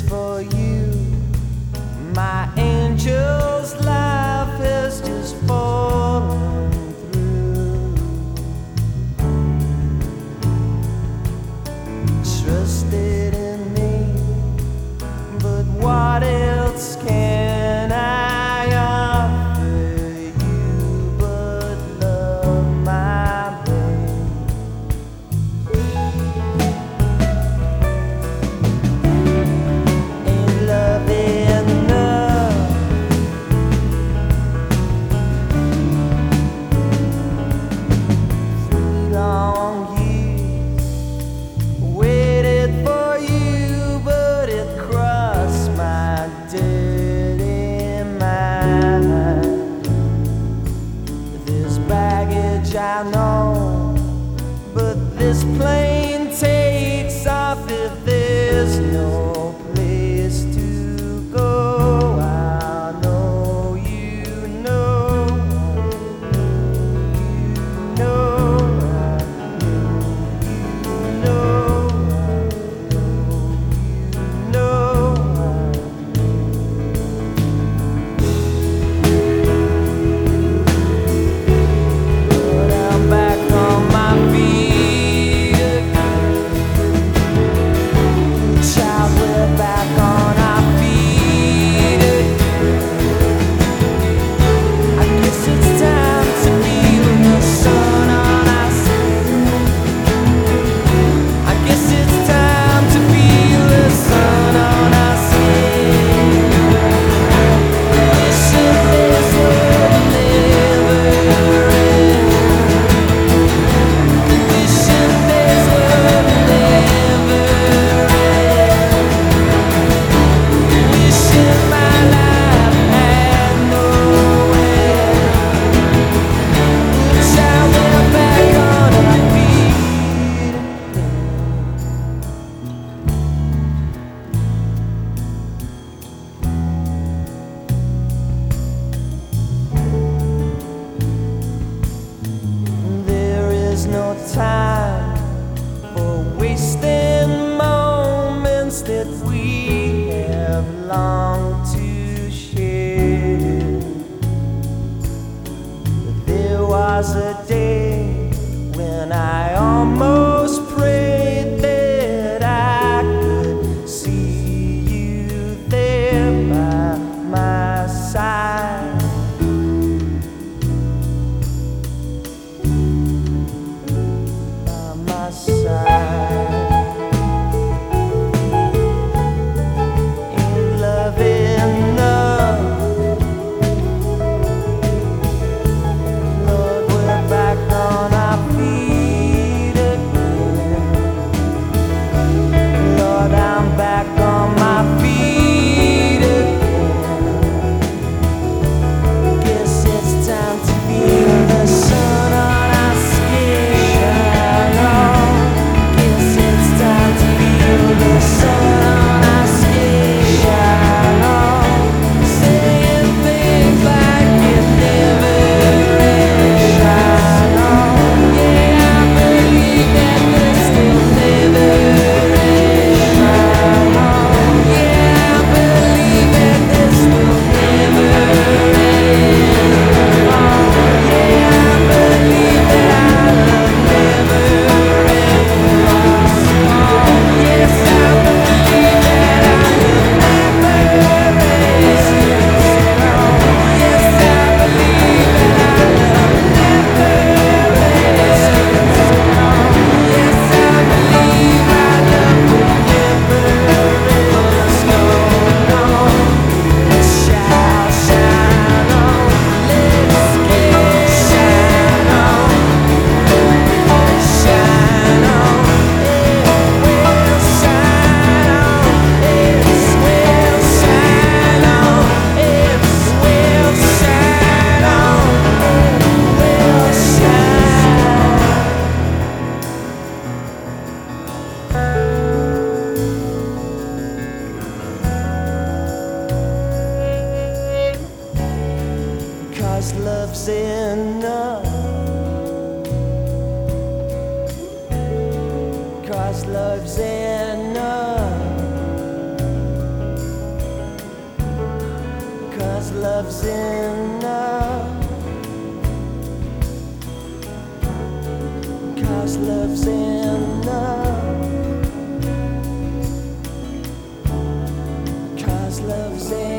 for you. My angel's life has just fallen through. Trusted in me, but what else can I offer you but love, my babe? Ain't love enough? 3 long years waited for you, but it crossed my dirty mind. There's baggage, I know, but this plane takes off if there's no place to go. I know you know, you know, you know, you know. But I'm back on my feet again. Child, we're back on our feet again. I guess it's time to feel the sun on our skin. I guess it's time to feel the sun on our skin. Wishing this would never end. Wishing this would never end. Wishing my life had no end. Child, we're back on our feet again. There is no time for wasting moments that we have long to share. There was a day when I almost prayed that I could see you there by my side. By my side. Ain't love enough? Lord, we're back on our feet again. Lord, I'm back on my feet again. Guess it's time to feel the sun on our skin. Shine on. Guess it's time to feel the sun on our skin. Shine on. Saying things like it never ends. Shine on. Yeah, I believe that this will never end. Shine on. Yeah, I believe that this will never end. Oh, yeah, I believe that our love never ends. Oh, yes, I believe that our love never ends. Oh, yes, I believe that our love never ends. Oh, yes, I believe our love will never end. No, no, it shall shine on. Let's get shine on. Shine on. It will shine on. It will shine on. It will shine on. It will shine. 'Cause love's enough. 'Cause love's enough. love's enough. 'Cause love's enough. 'Cause love's enough.